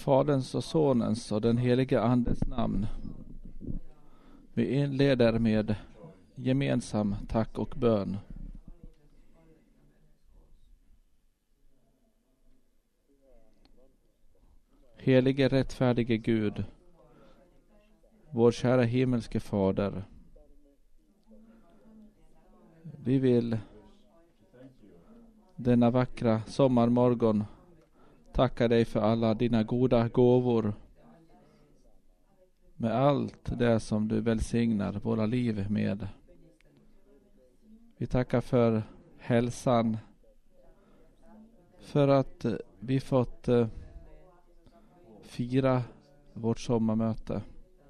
Faderns och Sonens och den helige Andes namn. Vi inleder med gemensam tack och bön. Helige rättfärdige Gud, vår kära himmelske Fader. Vi vill denna vackra sommarmorgon tacka dig för alla dina goda gåvor. Med allt det som du välsignar våra liv med. Vi tackar för hälsan. För att vi fått fira vårt sommarmöte.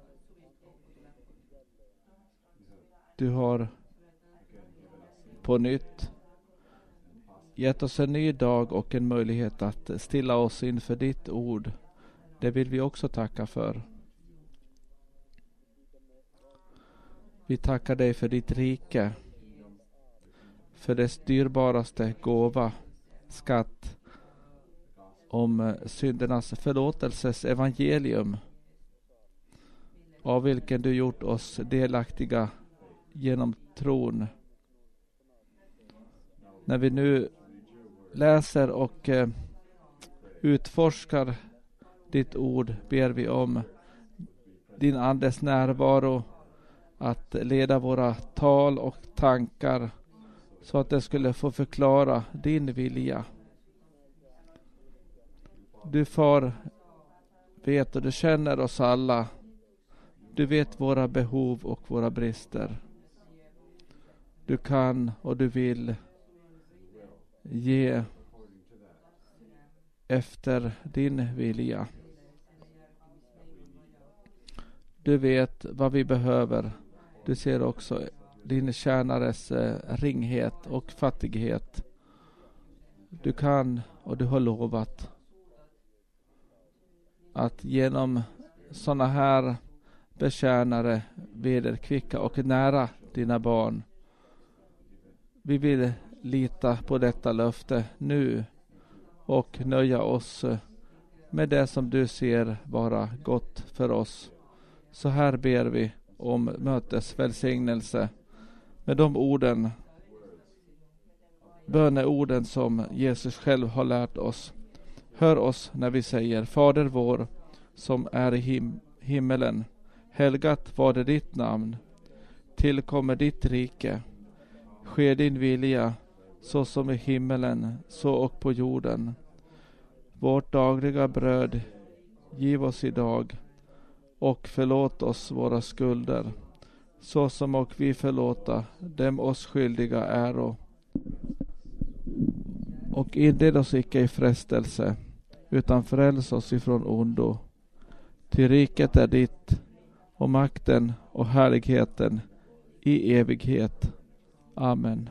Du har på nytt gett oss en ny dag och en möjlighet att stilla oss inför ditt ord. Det vill vi också tacka för. Vi tackar dig för ditt rike. För dess dyrbaraste gåva, skatt. Om syndernas förlåtelses evangelium. Av vilken du gjort oss delaktiga genom tron. När vi nu läser och utforskar ditt ord ber vi om din andes närvaro att leda våra tal och tankar så att det skulle få förklara din vilja. Du far vet och du känner oss alla. Du vet våra behov och våra brister. Du kan och du vill ge efter din vilja. Du vet vad vi behöver. Du ser också din tjänares ringhet och fattighet. Du kan och du har lovat att genom såna här betjänare vederkvicka och nära dina barn. Vi vill lita på detta löfte nu och nöja oss med det som du ser vara gott för oss. Så här ber vi om mötes välsignelse med de orden, böneorden som Jesus själv har lärt oss. Hör oss när vi säger: Fader vår som är i himmelen, helgat var det ditt namn. Tillkommer ditt rike. Ske din vilja så som i himmelen, så och på jorden. Vårt dagliga bröd giv oss idag och förlåt oss våra skulder så som och vi förlåta dem oss skyldiga äro. Och inled oss icke i frestelse utan fräls oss ifrån ondo. Till riket är ditt och makten och härligheten i evighet. Amen.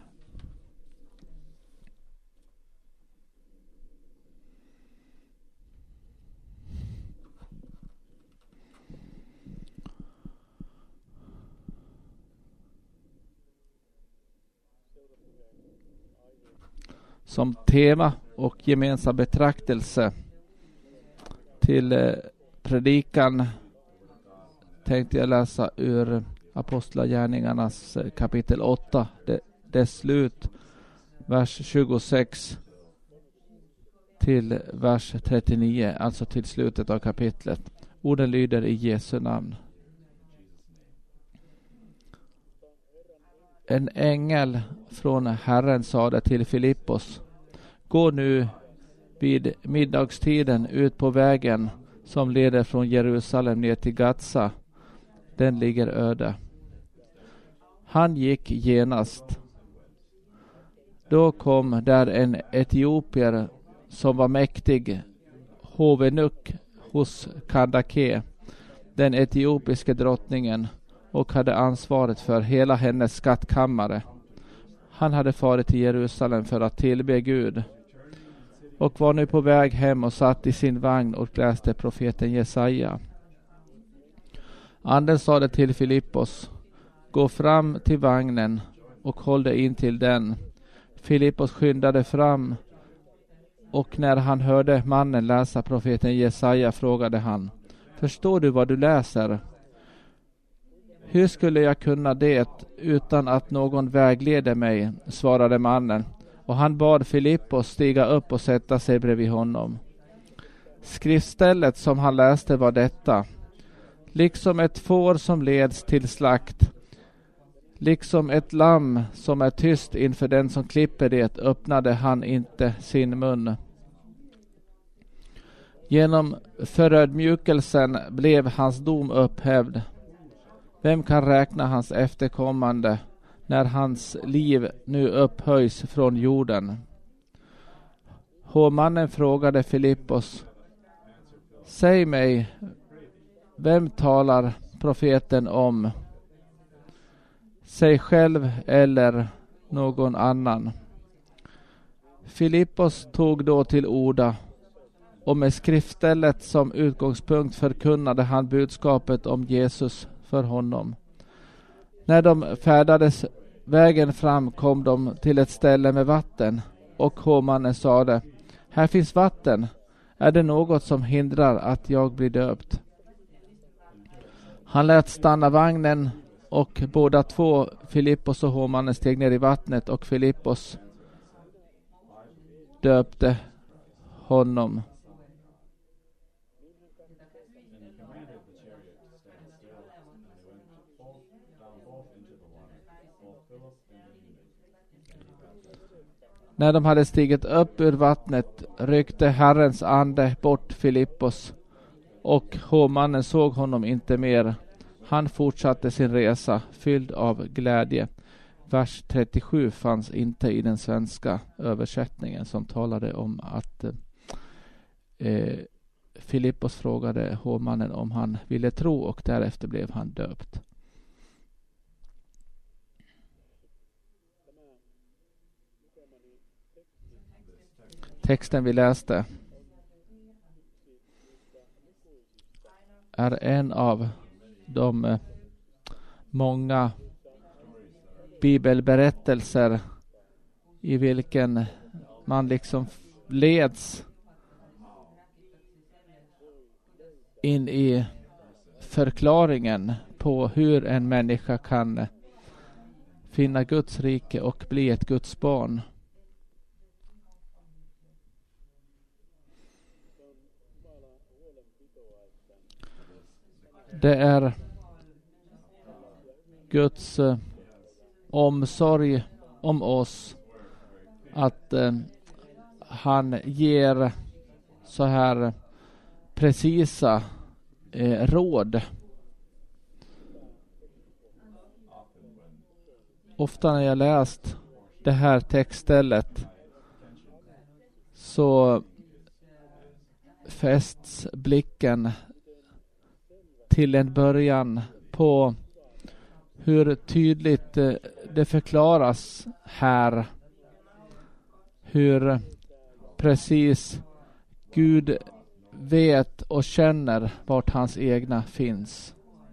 Som tema och gemensam betraktelse till predikan tänkte jag läsa ur Apostlagärningarnas kapitel 8, dess slut, vers 26 till vers 39, alltså till slutet av kapitlet. Orden lyder i Jesu namn. En ängel från Herren sade till Filippos: gå nu vid middagstiden ut på vägen som leder från Jerusalem ner till Gaza. Den ligger öde. Han gick genast. Då kom där en etiopier som var mäktig, hovenuk hos Kandake, den etiopiske drottningen, och hade ansvaret för hela hennes skattkammare. Han hade farit till Jerusalem för att tillbe Gud och var nu på väg hem och satt i sin vagn och läste profeten Jesaja. Anden sade till Filippos: gå fram till vagnen och håll dig in till den. Filippos skyndade fram och när han hörde mannen läsa profeten Jesaja frågade han: förstår du vad du läser? Hur skulle jag kunna det utan att någon vägleder mig, svarade mannen, och han bad Filippos stiga upp och sätta sig bredvid honom. Skriftstället som han läste var detta: liksom ett får som leds till slakt, liksom ett lamm som är tyst inför den som klipper det, öppnade han inte sin mun. Genom förödmjukelsen blev hans dom upphävd. Vem kan räkna hans efterkommande när hans liv nu upphöjs från jorden? Hovmannen frågade Filippos: säg mig, vem talar profeten om? Sig själv eller någon annan? Filippos tog då till orda, och med skriftstället som utgångspunkt förkunnade han budskapet om Jesus för honom. När de färdades vägen fram kom de till ett ställe med vatten, och hovmannen sade: här finns vatten. Är det något som hindrar att jag blir döpt? Han lät stanna vagnen, och båda två, Filippos och hovmannen, steg ner i vattnet, och Filippos döpte honom. När de hade stigit upp ur vattnet ryckte Herrens ande bort Filippos, och hovmannen såg honom inte mer. Han fortsatte sin resa fylld av glädje. Vers 37 fanns inte i den svenska översättningen, som talade om att Filippos frågade hovmannen om han ville tro, och därefter blev han döpt. Texten vi läste är en av de många bibelberättelser i vilken man liksom leds in i förklaringen på hur en människa kan finna Guds rike och bli ett Guds barn. Det är Guds omsorg om oss att han ger så här precisa råd. Ofta när jag läst det här textstället så fästs blicken till en början på hur tydligt det förklaras här hur precis Gud vet och känner vart hans egna finns.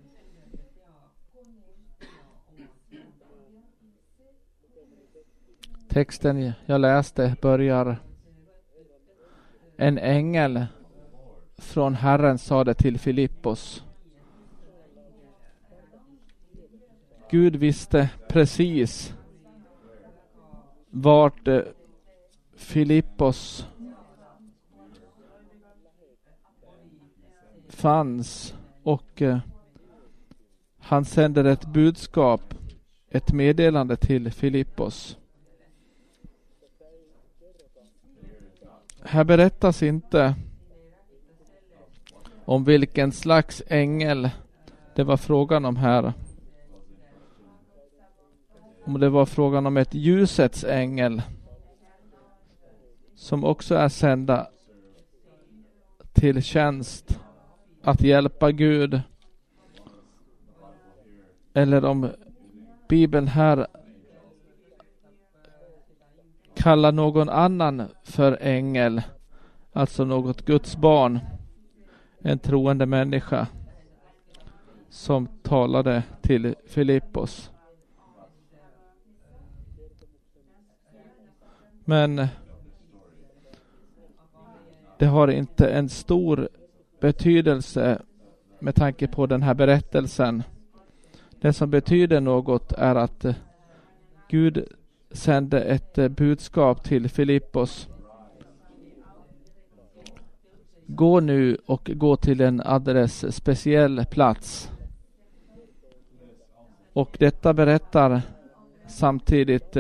Texten jag läste börjar: en ängel från Herren sade till Filippos. Gud visste precis vart Filippos fanns, och han sänder ett budskap, ett meddelande till Filippos. Här berättas inte om vilken slags ängel det var frågan om här. Om det var frågan om ett ljusets ängel som också är sända till tjänst att hjälpa Gud, eller om Bibeln här kallar någon annan för ängel, alltså något Guds barn, en troende människa som talade till Filippos. Men det har inte en stor betydelse med tanke på den här berättelsen. Det som betyder något är att Gud sände ett budskap till Filippos. Gå nu och gå till en alldeles speciell plats. Och detta berättar samtidigt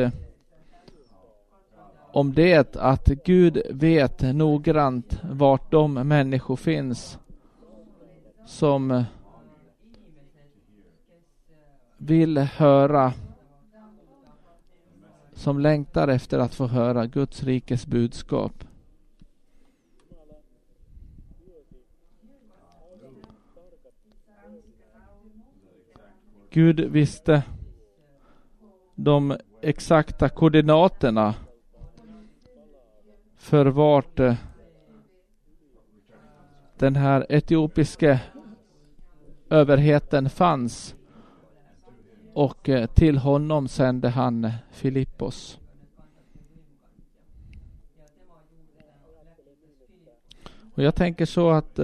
om det att Gud vet noggrant vart de människor finns som vill höra, som längtar efter att få höra Guds rikes budskap. Gud visste de exakta koordinaterna för vart den här etiopiska överheten fanns, och till honom sände han Filippos. Och jag tänker så att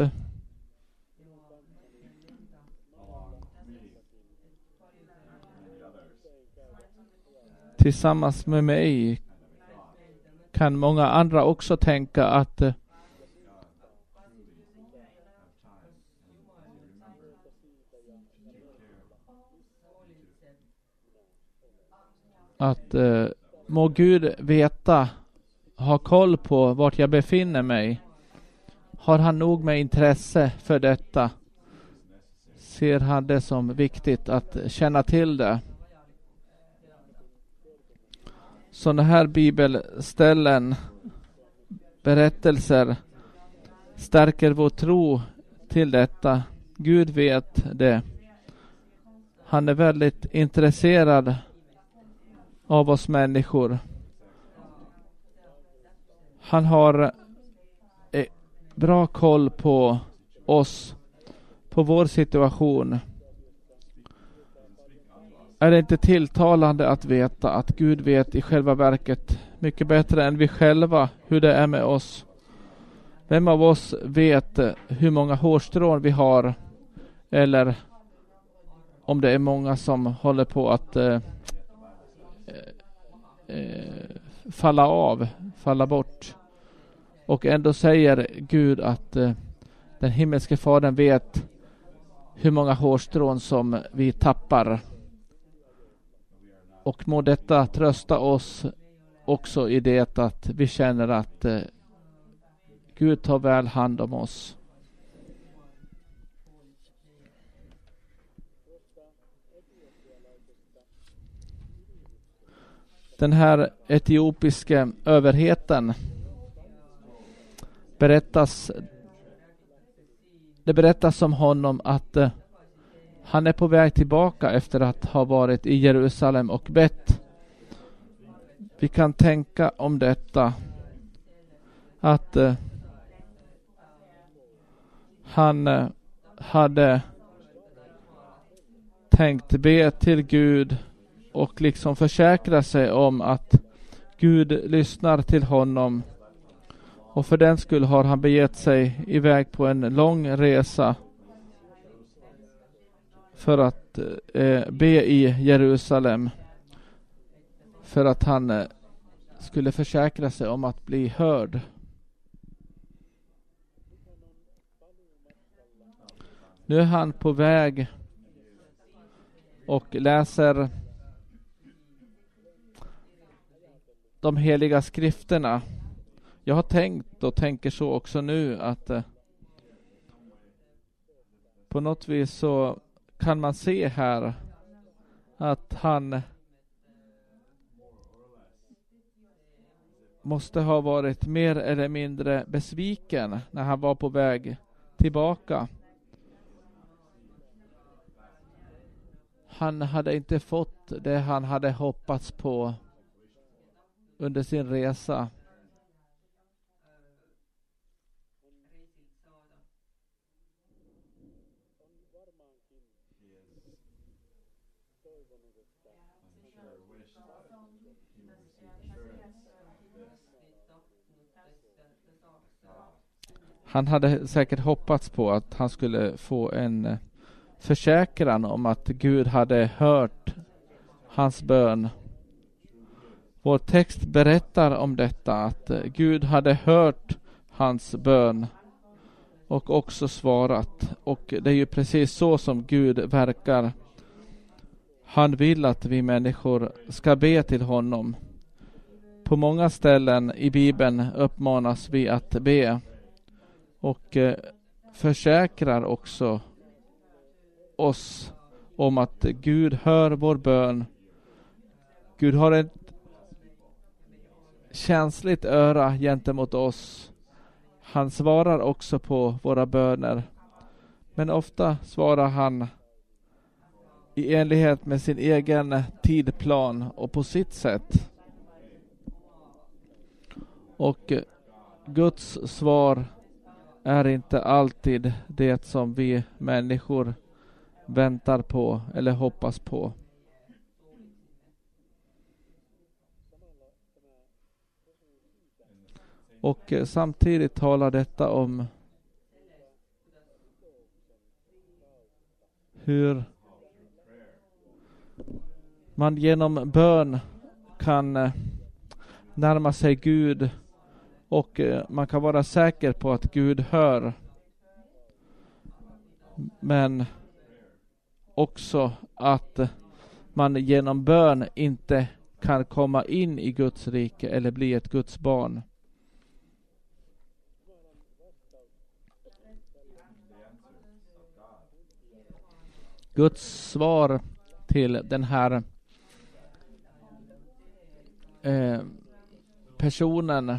tillsammans med mig kan många andra också tänka att må Gud veta, ha koll på vart jag befinner mig. Har han nog med intresse för detta? Ser han det som viktigt att känna till det? Sådana här bibelställen, berättelser, stärker vår tro till detta. Gud vet det. Han är väldigt intresserad av oss människor. Han har bra koll på oss, på vår situation. Är det inte tilltalande att veta att Gud vet i själva verket mycket bättre än vi själva hur det är med oss? Vem av oss vet hur många hårstrån vi har, eller om det är många som håller på att falla bort? Och ändå säger Gud att den himmelske fadern vet hur många hårstrån som vi tappar. Och må detta trösta oss också i det att vi känner att Gud tar väl hand om oss. Den här etiopiska överheten det berättas om honom att han är på väg tillbaka efter att ha varit i Jerusalem och bett. Vi kan tänka om detta att han hade tänkt be till Gud och liksom försäkra sig om att Gud lyssnar till honom. Och för den skull har han begett sig iväg på en lång resa för att be i Jerusalem, för att han skulle försäkra sig om att bli hörd. Nu är han på väg och läser de heliga skrifterna. Jag har tänkt och tänker så också nu att på något vis så kan man se här att han måste ha varit mer eller mindre besviken när han var på väg tillbaka. Han hade inte fått det han hade hoppats på under sin resa. Han hade säkert hoppats på att han skulle få en försäkran om att Gud hade hört hans bön. Vår text berättar om detta, att Gud hade hört hans bön och också svarat. Och det är ju precis så som Gud verkar. Han vill att vi människor ska be till honom. På många ställen i Bibeln uppmanas vi att be och försäkrar också oss om att Gud hör vår bön. Gud har ett känsligt öra gentemot oss. Han svarar också på våra böner. Men ofta svarar han i enlighet med sin egen tidplan och på sitt sätt. Och Guds svar är inte alltid det som vi människor väntar på eller hoppas på. Och samtidigt talar detta om hur man genom bön kan närma sig Gud och man kan vara säker på att Gud hör. Men också att man genom bön inte kan komma in i Guds rike eller bli ett Guds barn. Guds svar till den här personen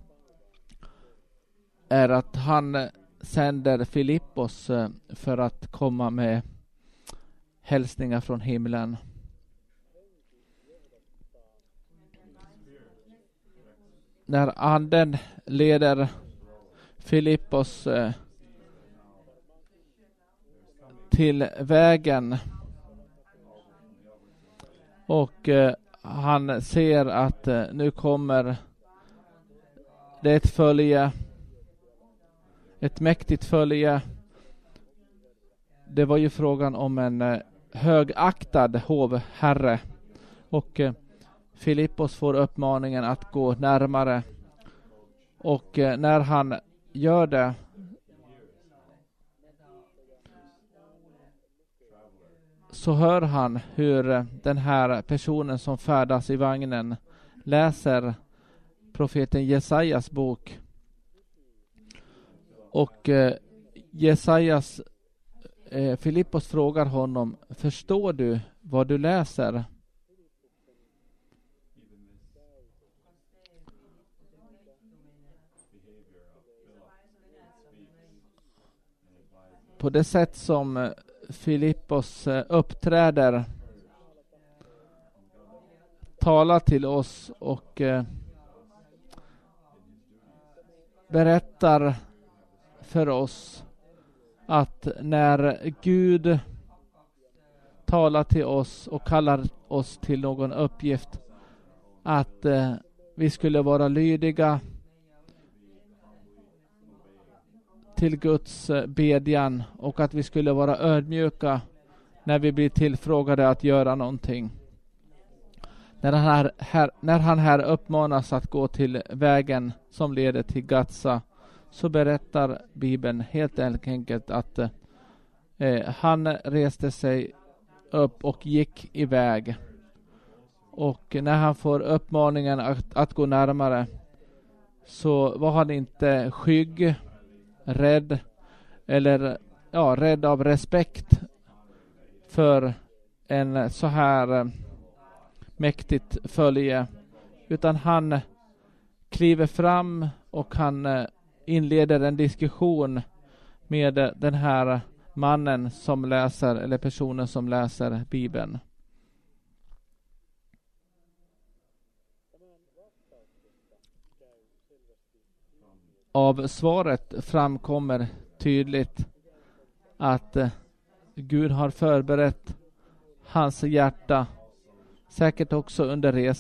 är att han sänder Filippos för att komma med hälsningar från himlen. När anden leder Filippos till vägen och han ser att nu kommer det ett följe, ett mäktigt följe. Det var ju frågan om en högaktad hovherre och Filippos får uppmaningen att gå närmare och när han gör det så hör han hur den här personen som färdas i vagnen läser profeten Jesajas bok. Och Filippos frågar honom: förstår du vad du läser? På det sätt som Filippos uppträder, talar till oss och berättar för oss att när Gud talar till oss och kallar oss till någon uppgift, att vi skulle vara lydiga till Guds bedjan och att vi skulle vara ödmjuka när vi blir tillfrågade att göra någonting. När han här uppmanas att gå till vägen som leder till Gatsa, så berättar Bibeln helt enkelt att han reste sig upp och gick iväg. Och när han får uppmaningen att gå närmare, så var han inte skygg, rädd eller rädd av respekt för en så här mäktigt följe, utan han kliver fram och han inleder en diskussion med den här mannen som läser, eller personen som läser Bibeln. Av svaret framkommer tydligt att Gud har förberett hans hjärta, säkert också under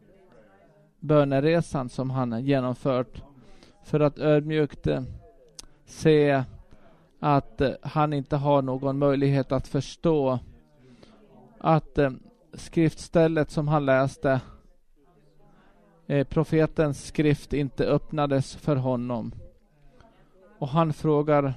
böneresan som han genomfört, för att ödmjukt se att han inte har någon möjlighet att förstå att skriftstället som han läste, profetens skrift, inte öppnades för honom. Och han frågar: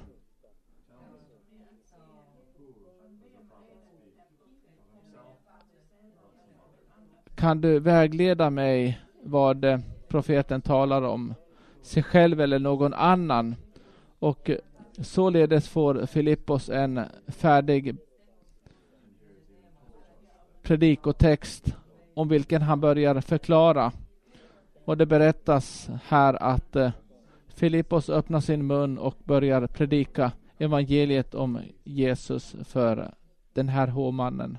kan du vägleda mig vad profeten talar om, sig själv eller någon annan? Och således får Filippos en färdig predikotext om vilken han börjar förklara. Och det berättas här att Filippos öppnar sin mun och börjar predika evangeliet om Jesus för den här hovmannen.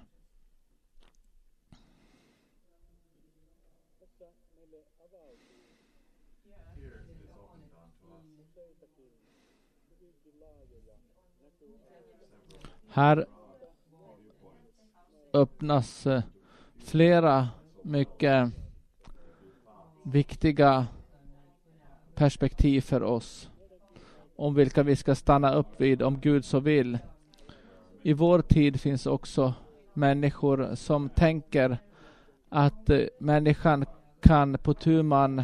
Här öppnas flera mycket viktiga perspektiv för oss, om vilka vi ska stanna upp vid om Gud så vill. I vår tid finns också människor som tänker att människan kan på tu man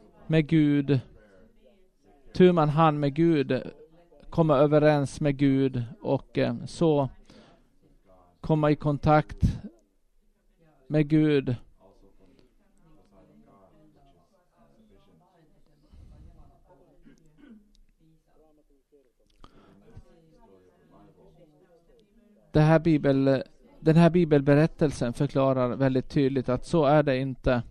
hand med Gud komma överens med Gud och så komma i kontakt med Gud. Den här bibelberättelsen förklarar väldigt tydligt att så är det inte.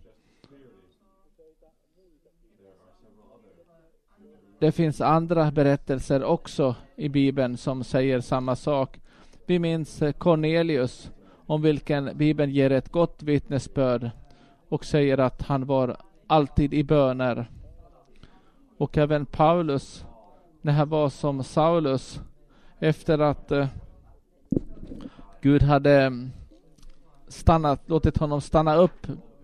Det finns andra berättelser också i Bibeln som säger samma sak. Vi minns Cornelius, om vilken Bibeln ger ett gott vittnesbörd och säger att han var alltid i böner. Och även Paulus, när han var som Saulus, efter att Gud hade låtit honom stanna upp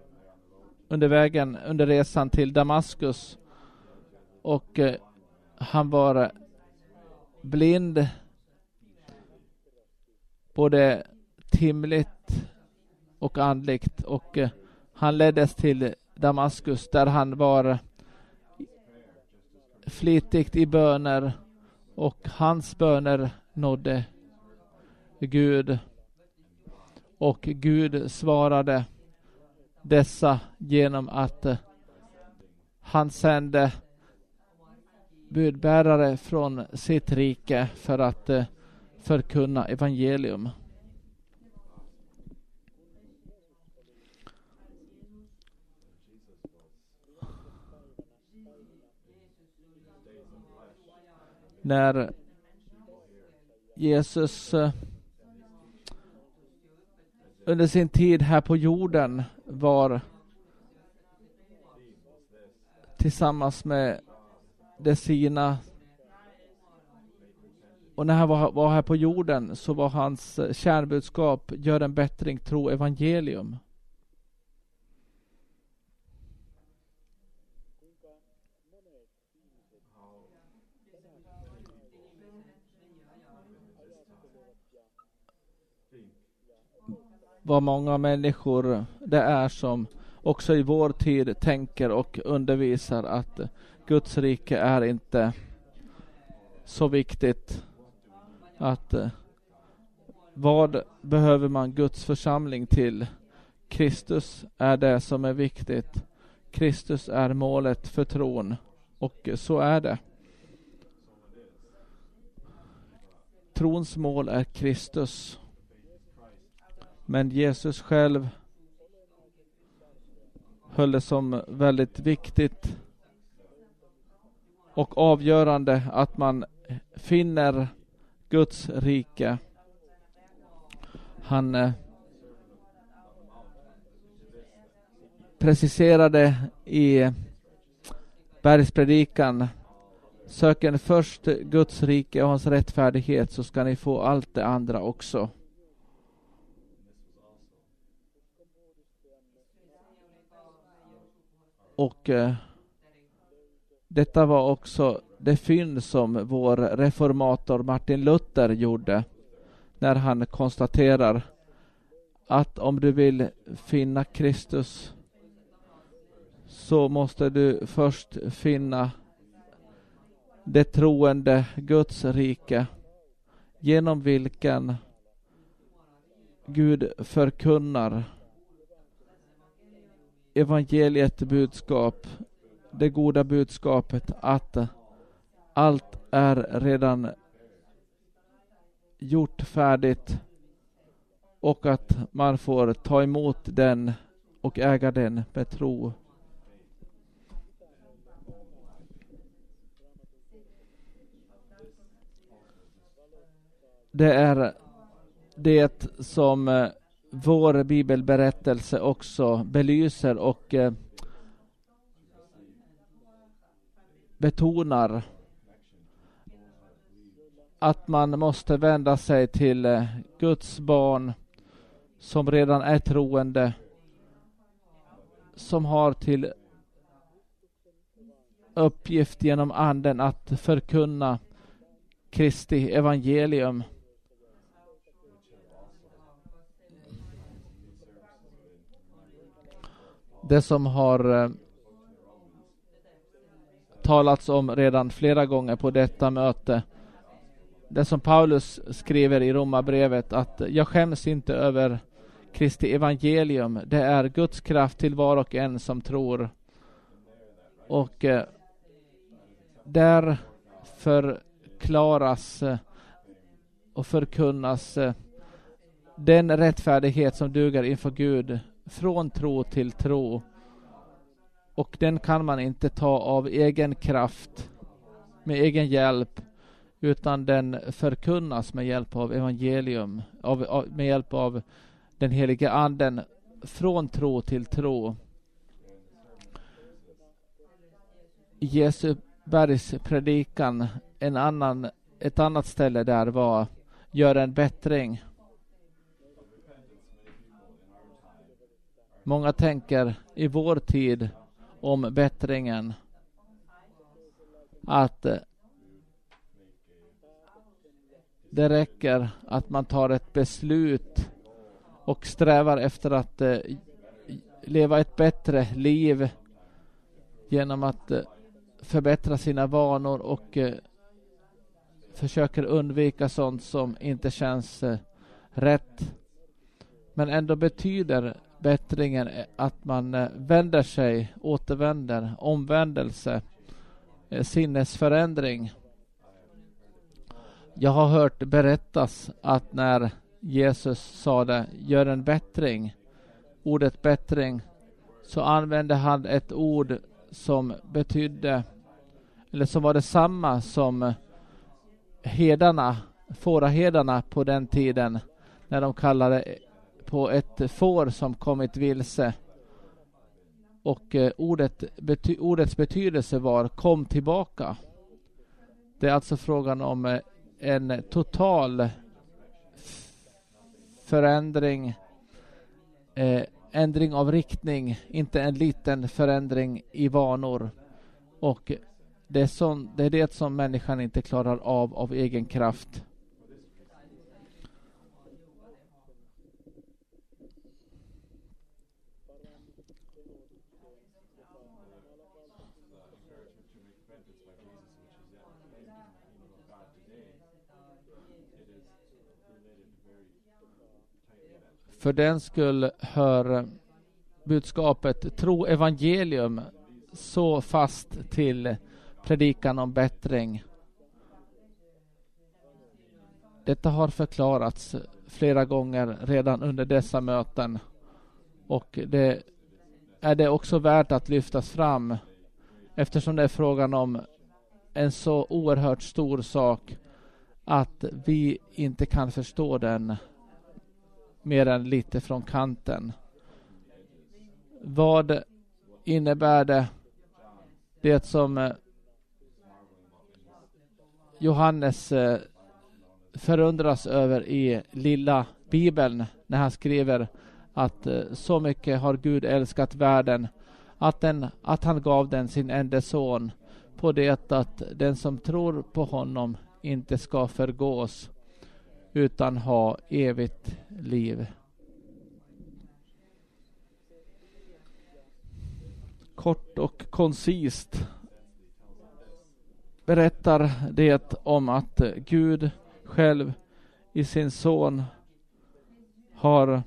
under resan till Damaskus, och han var blind både timligt och andligt, och han leddes till Damaskus där han var flitigt i böner, och hans böner nådde Gud, och Gud svarade dessa genom att han sände budbärare från sitt rike för att förkunna evangelium. När Jesus under sin tid här på jorden var tillsammans med de sina, och när han var här på jorden, så var hans kärnbudskap: gör en bättring, tro evangelium. Vad många människor det är som också i vår tid tänker och undervisar att Guds rike är inte så viktigt. Att vad behöver man Guds församling till? Kristus är det som är viktigt. Kristus är målet för tron, och så är det. Trons mål är Kristus. Men Jesus själv höll det som väldigt viktigt och avgörande att man finner Guds rike. Han preciserade i bergspredikan: söken först Guds rike och hans rättfärdighet, så ska ni få allt det andra också. Och detta var också det fynd som vår reformator Martin Luther gjorde när han konstaterar att om du vill finna Kristus så måste du först finna det troende Guds rike, genom vilken Gud förkunnar evangeliet budskap, det goda budskapet att allt är redan gjort färdigt och att man får ta emot den och äga den med tro. Det är det som vår bibelberättelse också belyser och betonar, att man måste vända sig till Guds barn som redan är troende, som har till uppgift genom anden att förkunna Kristi evangelium. Det som har talats om redan flera gånger på detta möte, det som Paulus skriver i Romarbrevet, att jag skäms inte över Kristi evangelium. Det är Guds kraft till var och en som tror. Och där förklaras och förkunnas den rättfärdighet som duger inför Gud från tro till tro. Och den kan man inte ta av egen kraft, med egen hjälp, utan den förkunnas med hjälp av evangelium, med hjälp av den heliga anden, från tro till tro. Jesu bergs predikan, ett annat ställe där var: gör en bättring. Många tänker i vår tid om bättringen att det räcker att man tar ett beslut och strävar efter att leva ett bättre liv genom att förbättra sina vanor och försöker undvika sånt som inte känns rätt. Men ändå betyder bättringen att man vänder sig, återvänder, omvändelse, sinnesförändring. Jag har hört berättas att när Jesus sa det, gör en bättring, ordet bättring, så använde han ett ord som betydde, eller som var detsamma som fåraherdarna på den tiden, när de kallade på ett får som kommit vilse. Och ordets betydelse var kom tillbaka. Det är alltså frågan om en total förändring, ändring av riktning, inte en liten förändring i vanor. Och det är det som människan inte klarar av egen kraft. För den skull hör budskapet tro evangelium så fast till predikan om bättring. Detta har förklarats flera gånger redan under dessa möten, och det är det också värt att lyftas fram, eftersom det är frågan om en så oerhört stor sak att vi inte kan förstå den mer än lite från kanten. Vad innebär det som Johannes förundras över i lilla Bibeln, när han skriver att så mycket har Gud älskat världen att han gav den sin enda son, på det att den som tror på honom inte ska förgås utan ha evigt liv. Kort och koncist berättar det om att Gud själv i sin son har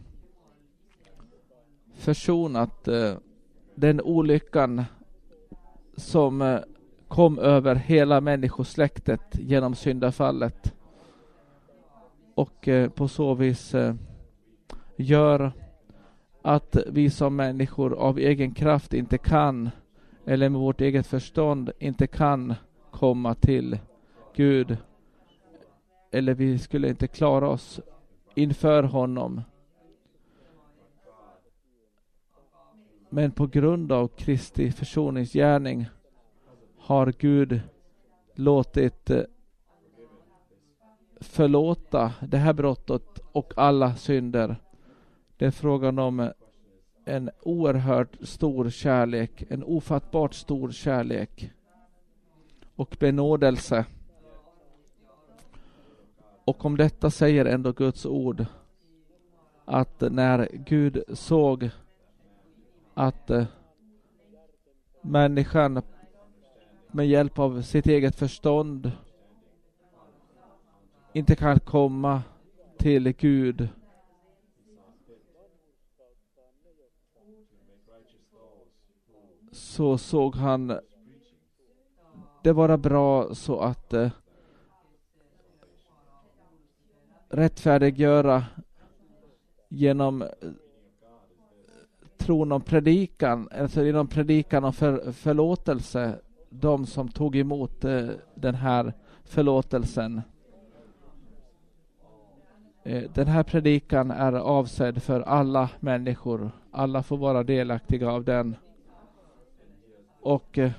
försonat den olyckan som kom över hela människosläktet genom syndafallet, och på så vis gör att vi som människor av egen kraft inte kan, eller med vårt eget förstånd inte kan komma till Gud, eller vi skulle inte klara oss inför honom. Men på grund av Kristi försoningsgärning har Gud låtit förlåta det här brottet och alla synder. Det är frågan om en oerhört stor kärlek, en ofattbart stor kärlek och benådelse. Och om detta säger ändå Guds ord att när Gud såg att människan med hjälp av sitt eget förstånd inte kan komma till Gud, så såg han det vara bra så att rättfärdiggöra genom tron om predikan, alltså genom predikan om förlåtelse, de som tog emot den här förlåtelsen. Den här predikan är avsedd för alla människor. Alla får vara delaktiga av den. Och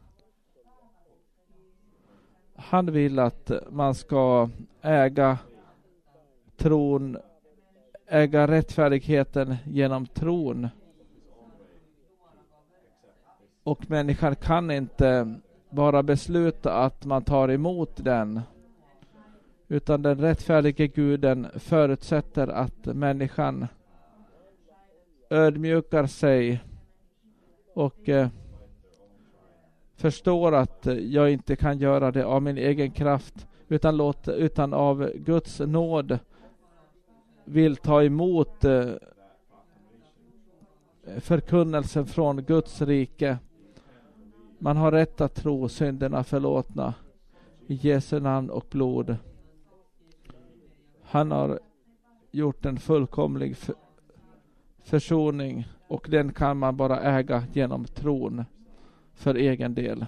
han vill att man ska äga tron, äga rättfärdigheten genom tron. Och människan kan inte bara besluta att man tar emot den, utan den rättfärdige Guden förutsätter att människan ödmjukar sig och förstår att jag inte kan göra det av min egen kraft, utan av Guds nåd vill ta emot förkunnelsen från Guds rike. Man har rätt att tro synderna förlåtna i Jesu namn och blod. Han har gjort en fullkomlig försoning, och den kan man bara äga genom tron för egen del.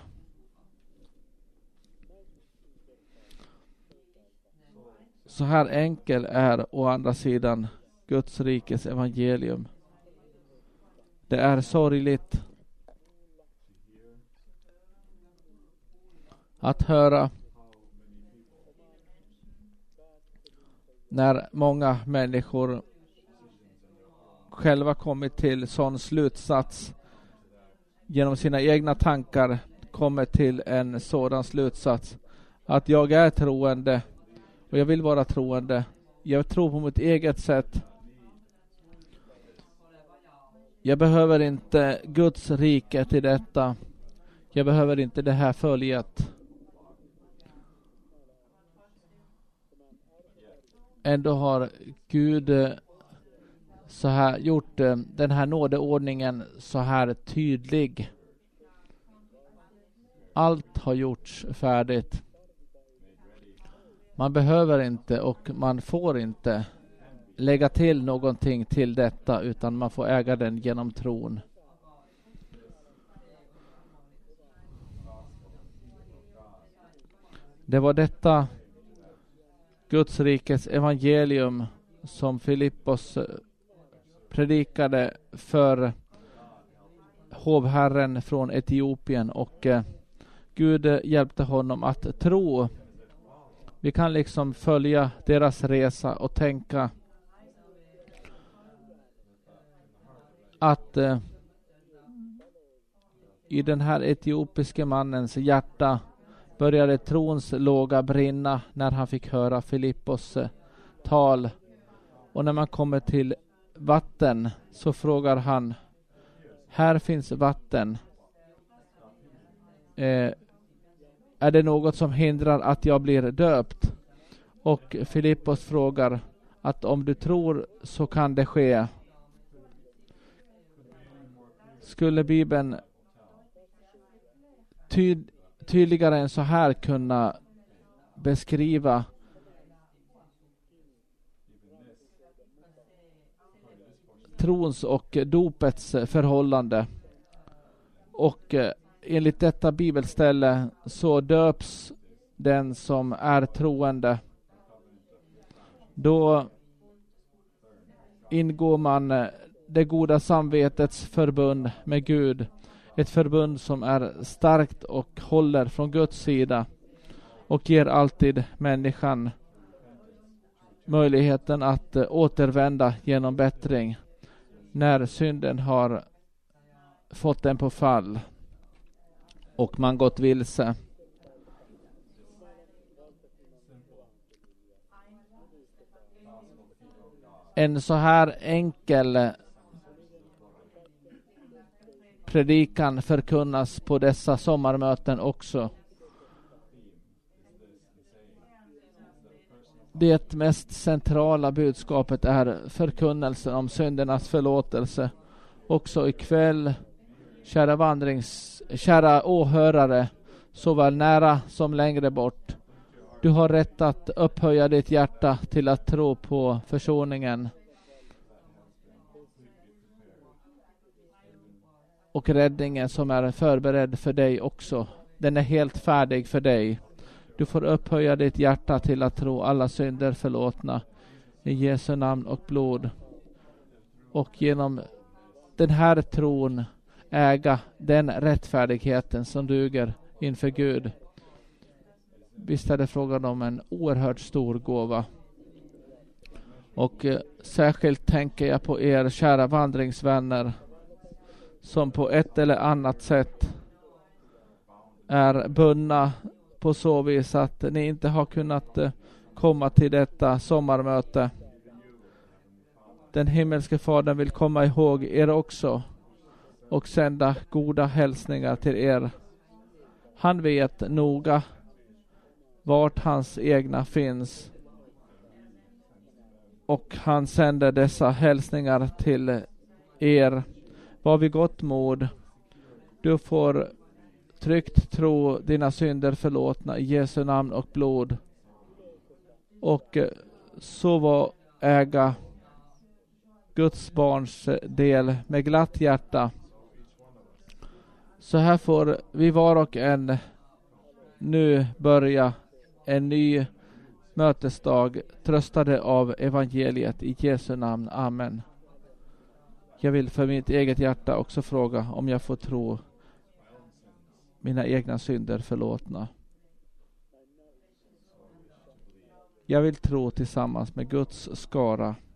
Så här enkel är å andra sidan Guds rikes evangelium. Det är sorgligt att höra när många människor själva kommit till sån slutsats, genom sina egna tankar kommer till en sådan slutsats att jag är troende och jag vill vara troende. Jag tror på mitt eget sätt. Jag behöver inte Guds rike till detta. Jag behöver inte det här följet. Ändå har Gud så här gjort den här nådeordningen så här tydlig. Allt har gjorts färdigt. Man behöver inte och man får inte lägga till någonting till detta, utan man får äga den genom tron. Det var detta Guds rikes evangelium som Filippos predikade för hovherren från Etiopien, och Gud hjälpte honom att tro. Vi kan liksom följa deras resa och tänka att i den här etiopiske mannens hjärta började trons låga brinna när han fick höra Filippos tal. Och när man kommer till vatten så frågar han, här finns vatten. Är det något som hindrar att jag blir döpt? Och Filippos frågar att om du tror så kan det ske. Skulle Bibeln tydligare än så här kunna beskriva trons och dopets förhållande? Och enligt detta bibelställe så döps den som är troende. Då ingår man det goda samvetets förbund med Gud. Ett förbund som är starkt och håller från Guds sida och ger alltid människan möjligheten att återvända genom bättring när synden har fått den på fall och man gått vilse. En så här enkel predikan förkunnas på dessa sommarmöten också. Det mest centrala budskapet är förkunnelsen om syndernas förlåtelse. Också ikväll, kära åhörare, såväl nära som längre bort. Du har rätt att upphöja ditt hjärta till att tro på försoningen och räddningen som är förberedd för dig också. Den är helt färdig för dig. Du får upphöja ditt hjärta till att tro alla synder förlåtna i Jesu namn och blod. Och genom den här tron äga den rättfärdigheten som duger inför Gud. Visst är det frågan om en oerhört stor gåva. Och särskilt tänker jag på er kära vandringsvänner som på ett eller annat sätt är bundna på så vis att ni inte har kunnat komma till detta sommarmöte. Den himmelske Fadern vill komma ihåg er också och sända goda hälsningar till er. Han vet noga vart hans egna finns och han sänder dessa hälsningar till er. Var vid gott mod. Du får tryggt tro dina synder förlåtna i Jesu namn och blod. Och så var äga Guds barns del med glatt hjärta. Så här får vi var och en nu börja en ny mötesdag tröstade av evangeliet i Jesu namn. Amen. Jag vill för mitt eget hjärta också fråga om jag får tro mina egna synder förlåtna. Jag vill tro tillsammans med Guds skara